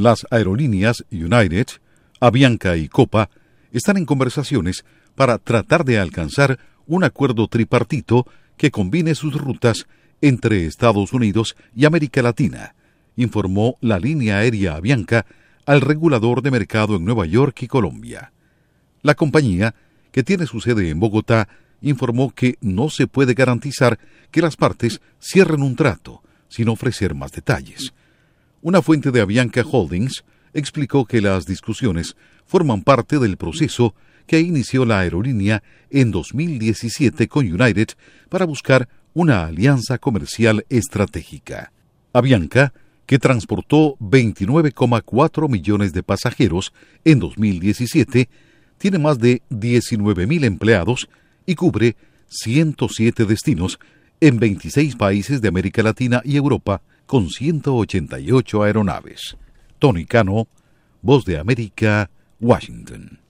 Las aerolíneas United, Avianca y Copa están en conversaciones para tratar de alcanzar un acuerdo tripartito que combine sus rutas entre Estados Unidos y América Latina, informó la línea aérea Avianca al regulador de mercado en Nueva York y Colombia. La compañía, que tiene su sede en Bogotá, informó que no se puede garantizar que las partes cierren un trato sin ofrecer más detalles. Una fuente de Avianca Holdings explicó que las discusiones forman parte del proceso que inició la aerolínea en 2017 con United para buscar una alianza comercial estratégica. Avianca, que transportó 29,4 millones de pasajeros en 2017, tiene más de 19.000 empleados y cubre 107 destinos en 26 países de América Latina y Europa con 188 aeronaves. Tony Cano, Voz de América, Washington.